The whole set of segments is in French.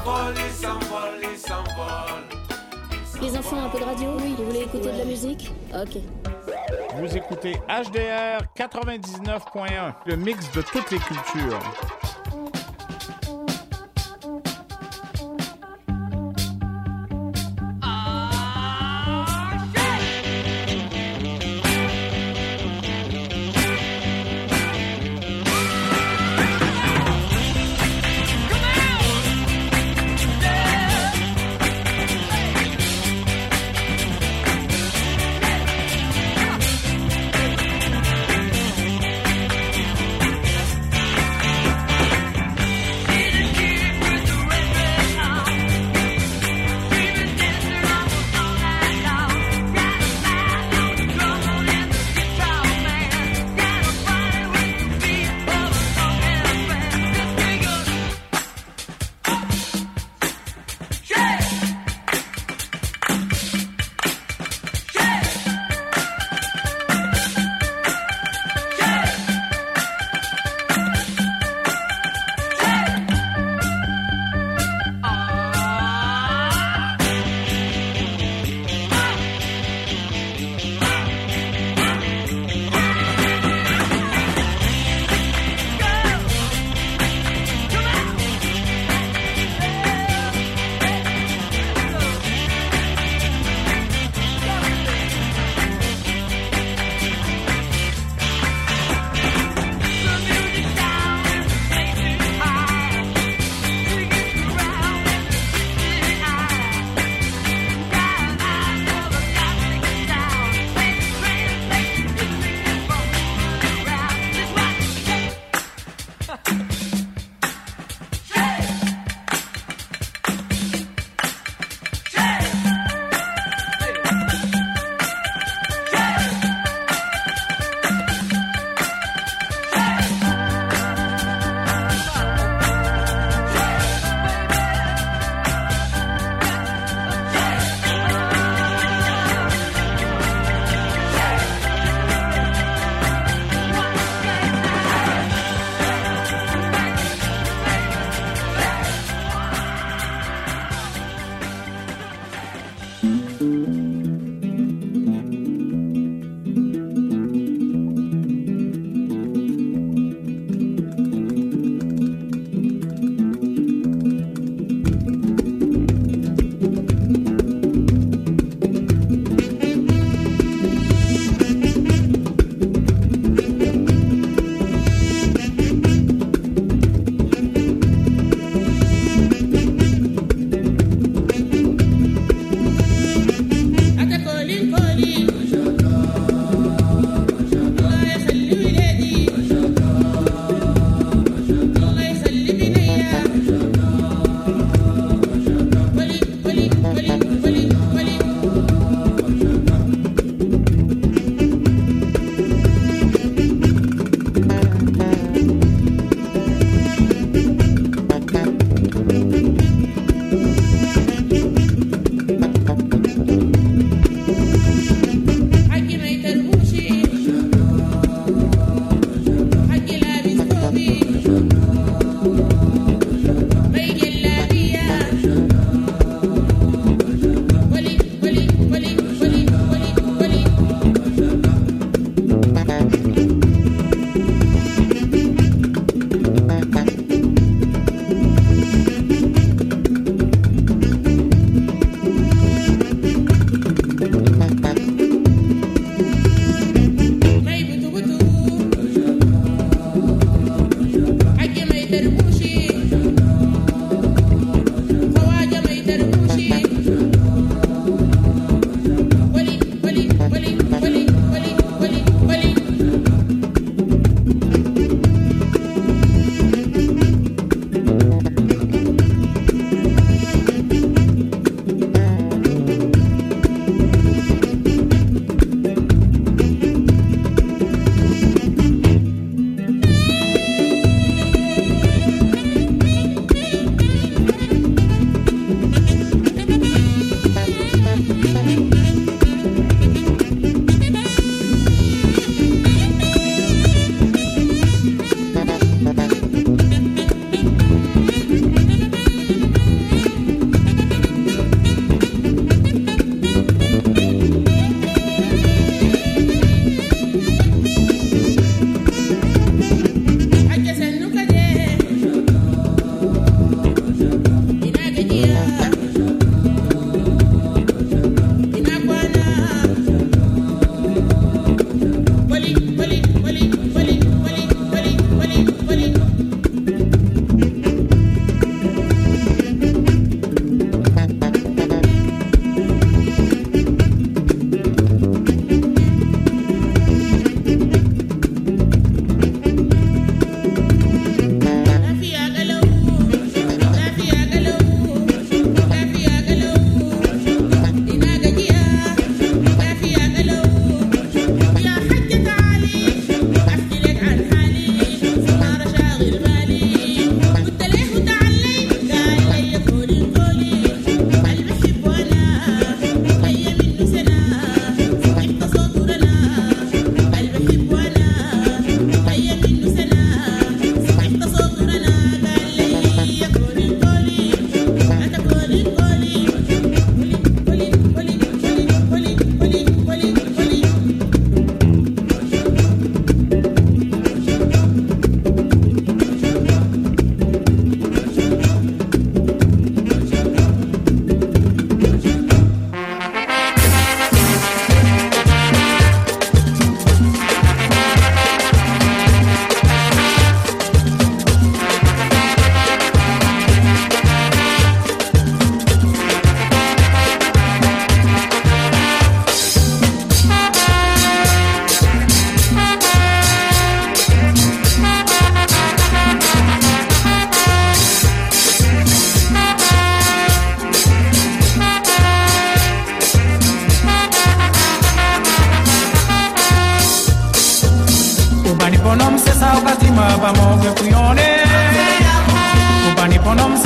Les enfants, un peu de radio? Oui. Vous voulez écouter de la musique? Ok. Vous écoutez HDR 99.1, le mix de toutes les cultures.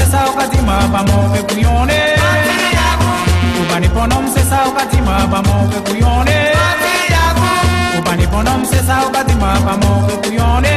ça au katima ba mon pe kuyone Ubani ponom c'est ça au katima ba mon pe kuyone Ubani ponom c'est ça au katima ba mon pe kuyone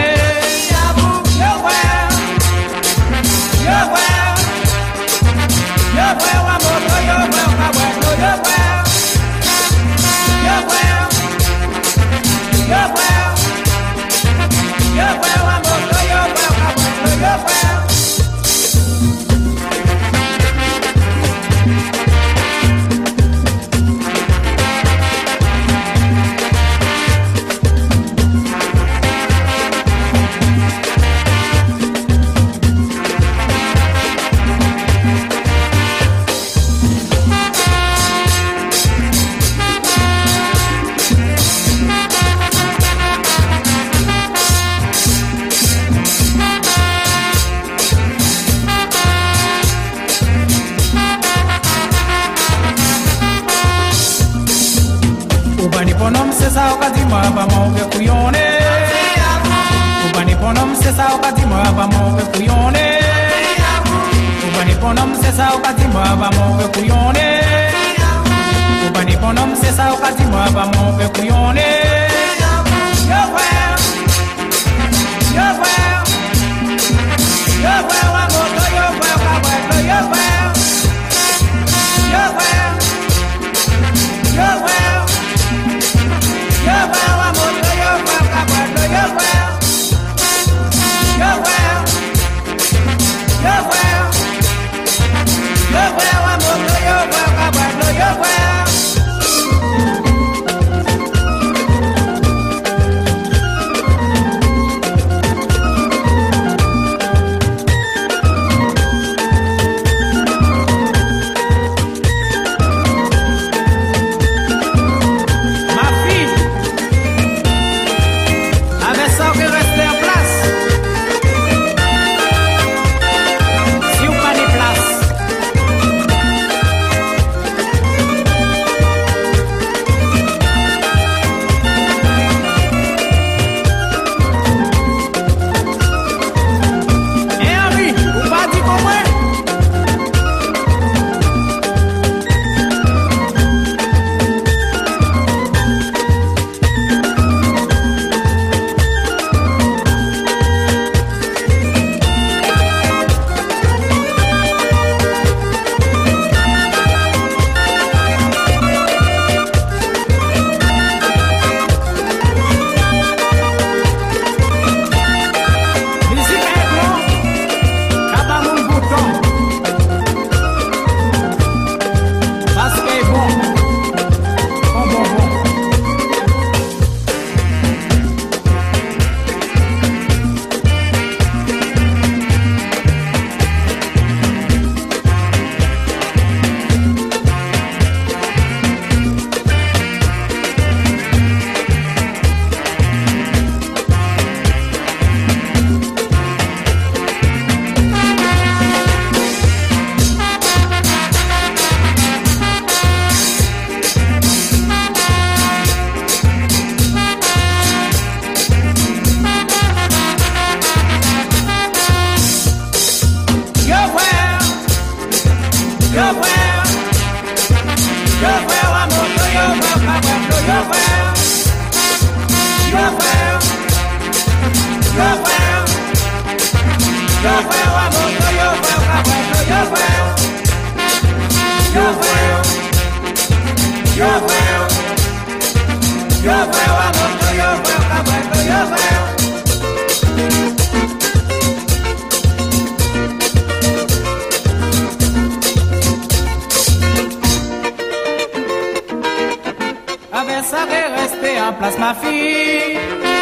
Avec ça qui est resté en place ma fille.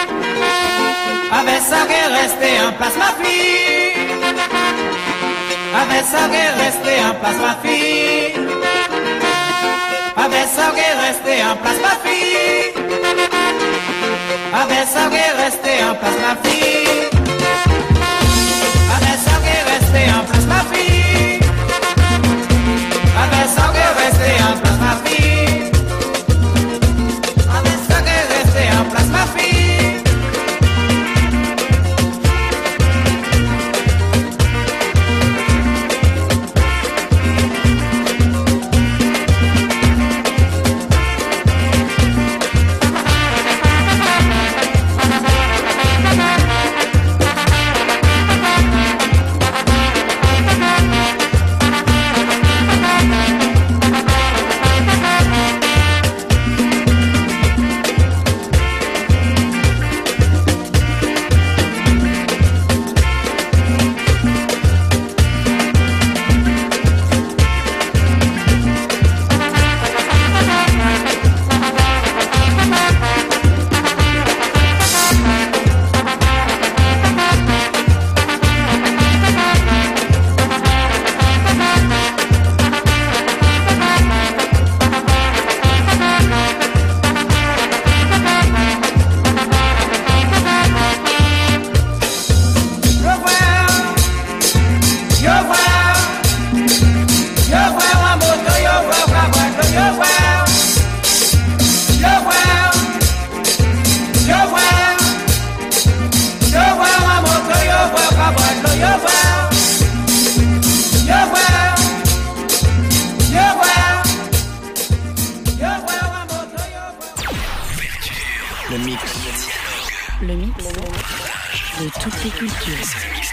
Avec ça qui est resté en place ma fille. Avec ça qui est resté en place ma fille. Avec ça qui est resté en place ma fille. Avec ça qui est resté en place ma fille. Avec ça qui est resté en place ma fille. Avec ça qui est resté en place ma fille. En place ma fille. de toutes les cultures.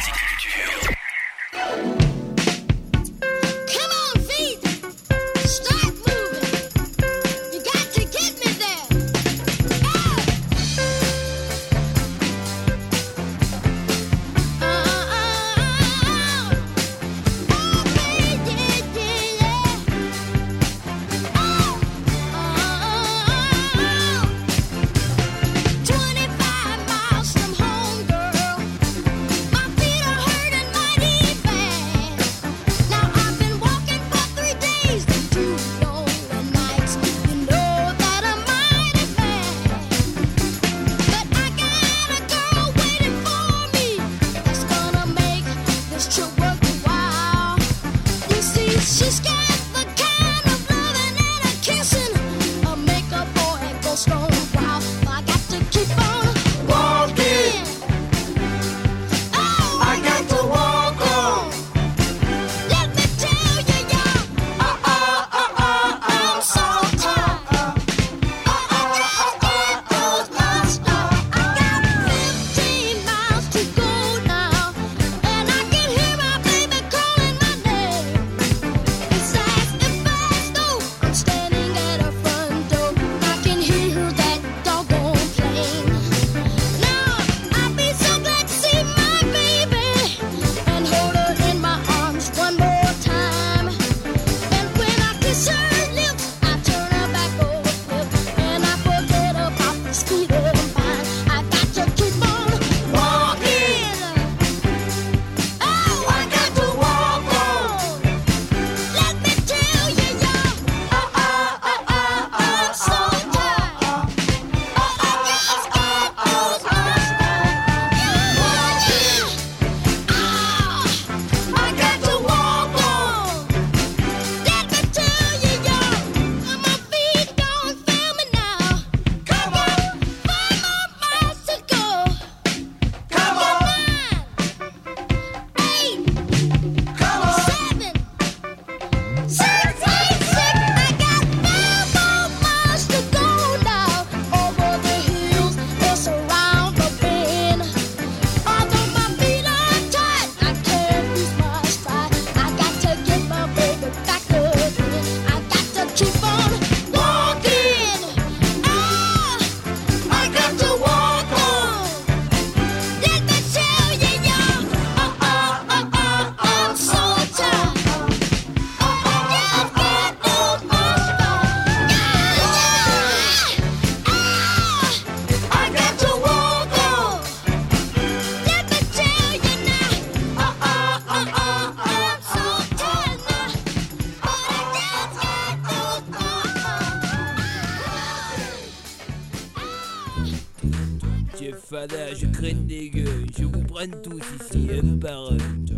Fada, je crête des gueules, je vous prenne tous ici, un par un.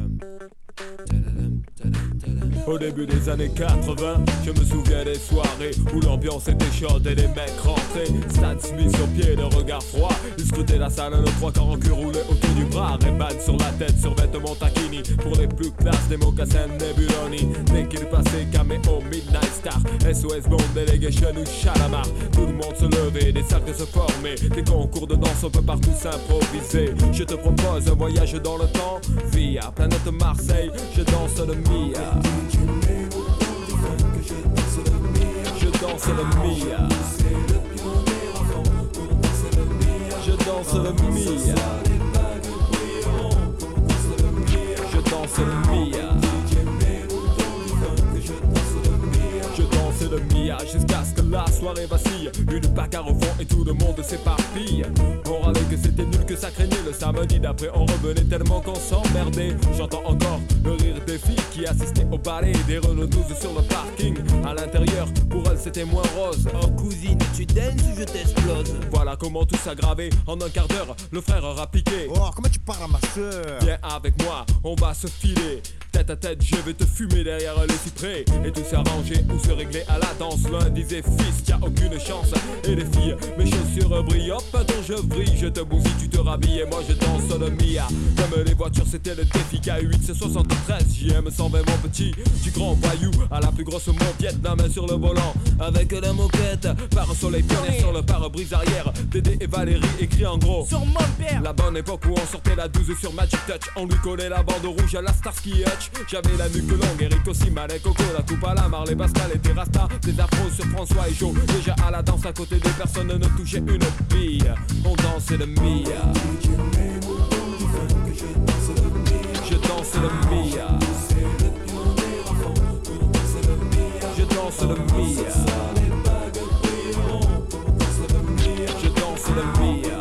Au début des années 80, je me souviens des soirées où l'ambiance était chaude et les mecs rentraient. Stan Smith sur pied, le regard froid. Ils scrutaient la salle, nos trois quarts en cul roulés autour du bras. Ray-Ban sur la tête, sur vêtements taquini. Pour les plus classes, des mocassins Nebuloni. Dès qu'il passait, caméo, Midnight Star, SOS Bond, Delegation ou Chalamar. Tout le monde se levait, des cercles se formaient. Des concours de danse, on peut partout s'improviser. Je te propose un voyage dans le temps via planète Marseille, je danse le Mia. Je danse le Mia. Je danse le Mia. Je danse le Mia. Je danse le Mia jusqu'à ce que la soirée vacille. Une bagarre au fond et tout le monde s'éparpille. On râlait que c'était nul, que ça craignait. Le samedi d'après on revenait tellement qu'on s'emmerdait. J'entends encore le rire des filles qui assistaient au ballet des Renault 12 sur le parking. À l'intérieur, pour elles c'était moins rose. Oh cousine, tu danses ou je t'explose? Voilà comment tout s'aggravait. En un quart d'heure, le frère aura piqué. Oh, comment tu parles à ma soeur? Viens avec moi, on va se filer. Tête à tête, je vais te fumer derrière les cyprès. Et tout s'arranger ou se régler à la danse. L'un disait fils, y'a aucune chance. Et les filles, mes chaussures brillent, hop, dont je brille. Je te bousille, tu te rhabilles et moi je danse le Mia. Comme les voitures, c'était le défi. K8, c'est 73, JM 120 mon petit. Du grand voyou à la plus grosse mon Vietnam sur le volant. Avec la moquette, par soleil pionnier sur le pare-brise arrière. Dédé et Valérie écrit en gros Sur mon père. la bonne époque où on sortait la 12 sur Magic Touch. On lui collait la bande rouge à la Starsky Hutch. J'avais la nuque longue, Eric aussi, Malek, Coco, la coupe à la Marley, Pascal et Terrasta. Des afros sur François et Joe. Déjà à la danse à côté des personnes ne touchait une bille. On dansait le Mia. Je danse le Mia. Je danse le Mia. Je danse le Mia.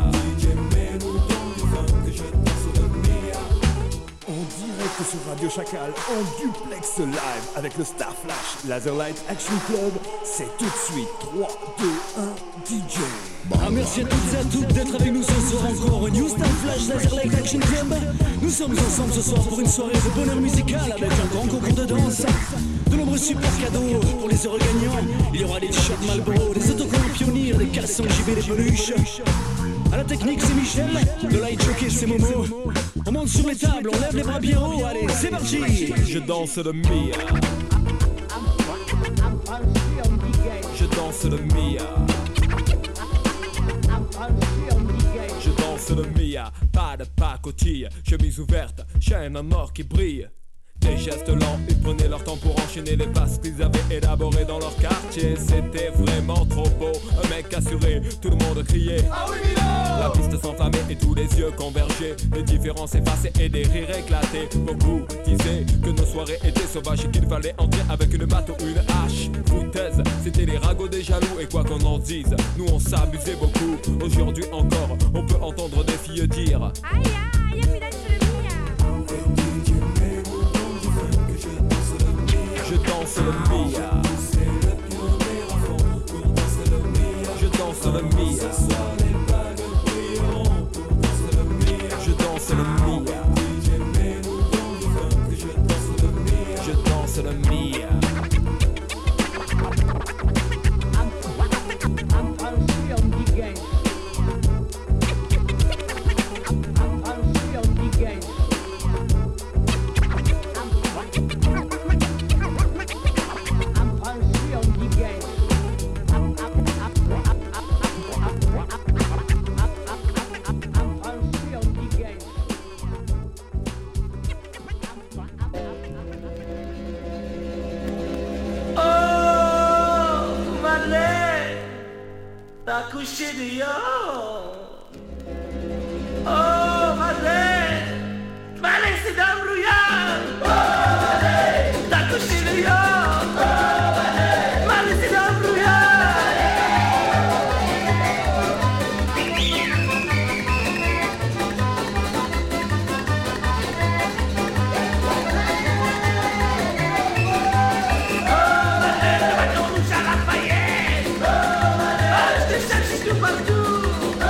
En direct sur Radio Chacal, en duplex live avec le Star Flash Laserlight Action Club, c'est tout de suite 3, 2, 1, DJ. Merci à toutes et à toutes d'être avec nous ce soir encore au New Star Flash Laserlight Action Club. Nous sommes ensemble ce soir pour une soirée de bonheur musical avec un grand concours de danse, de nombreux super cadeaux pour les heureux gagnants. Il y aura des shots Marlboro, des autocollants Pionnier, des cassons JB, des peluches. À la technique c'est Michel, de light jockey c'est Momo. On monte sur les tables, on lève les bras bien haut, allez c'est parti. Je danse le Mia. Je danse le Mia. Je danse le Mia. Pas de pacotille, chemise ouverte, chaîne en or qui brille. Des gestes lents, ils prenaient leur temps pour enchaîner les passes qu'ils avaient élaborées dans leur quartier. C'était vraiment trop beau, un mec assuré, tout le monde criait ah oui, la piste s'enflammait et tous les yeux convergeaient. Les différences effacées et des rires éclatés. Beaucoup disaient que nos soirées étaient sauvages et qu'il fallait entrer avec une batte ou une hache. Foutaise, c'était les ragots des jaloux et quoi qu'on en dise, nous on s'abusait beaucoup. Aujourd'hui encore, on peut entendre des filles dire aïe aïe, mi danse le Mia. Je danse le Mia. Je danse le Mia. Je danse le Mia. Je danse le Mia. T'as couché dehors. Oh, Malais, c'est d'un brouillard. Oh, Malais, t'as couché dehors. Oh, Malais, c'est d'un brouillard. Oh, Malais, le bateau rouge à Lafayette. Oh, Malais, je te cherche tout partout. Oh,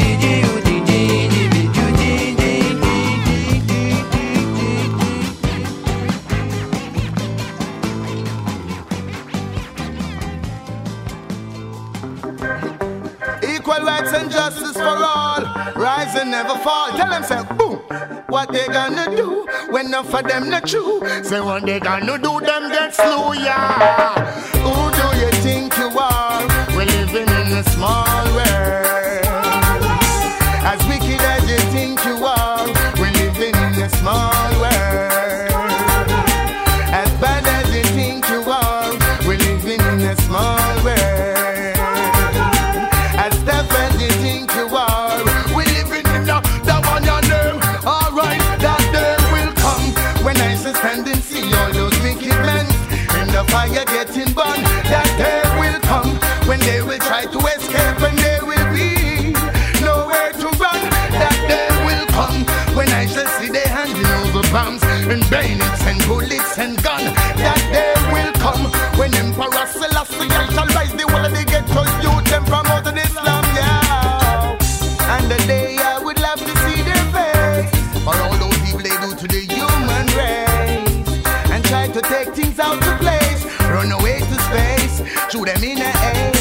Equal rights and justice for all, rise and never fall. Tell them, say, boom, what they gonna do when enough of them not true? Say what they gonna do, them get slew, yeah. Who do you think you are? We're living in a small world. As wicked as you think you are, we're living in a small world. As bad as you think you are, we're living in a small world. Stand and see all those wicked men in the fire getting burned. That day will come when they will try to escape and there will be nowhere to run. That day will come when I shall see they handing over bombs and bayonets and bullets and guns. That day will come when Emperor Selassie shall rise the whole of the ghetto youth them from out of Islam, yeah. And the day I would love to see their face for all those evil they do to the human race. Try to take things out of place, run away to space, shoot them in the air.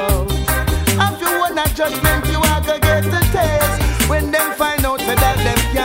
If you want a judgment, you are gonna get the taste. When them find out that them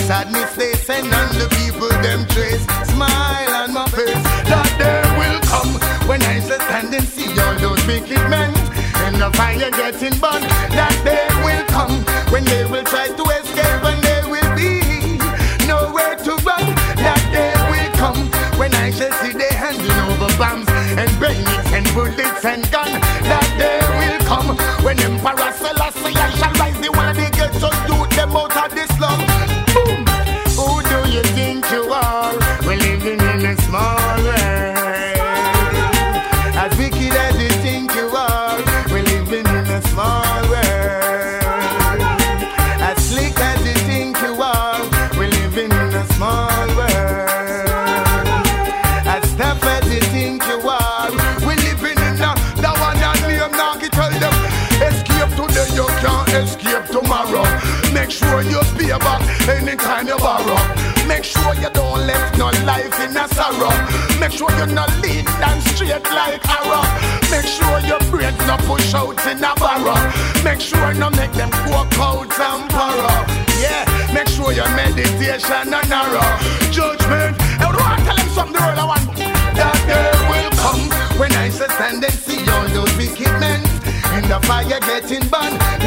sadness they send on the people them trace. Smile on my face. That day will come when I shall stand and see all those wicked men in the fire getting burned. That day will come when they will try to escape and there will be nowhere to run. That day will come when I shall see they handing over bombs and bayonets and bullets and guns. That day will come when Emperor Selassie I shall rise the one they get to do them out of this slum. Boom. Who do you think you are? We're living in a small world. As wicked as you think you are, we're living in a small world. As slick as you think you are, we're living in a small world. As tough as you think you are, we're living in a that one and me I'm not gonna tell them. Escape today, you can't escape tomorrow. Make sure you pay back anytime you borrow. Make sure you don't left no life in a sorrow. Make sure you not lead down straight like arrow. Make sure your brains no push out in a barrow. Make sure no make them go cold and borrow. Yeah, make sure your meditation and narrow. Judgment, I don't want to tell them something the world I want. That day will come when I shall stand and see all those wicked men in the fire getting burned.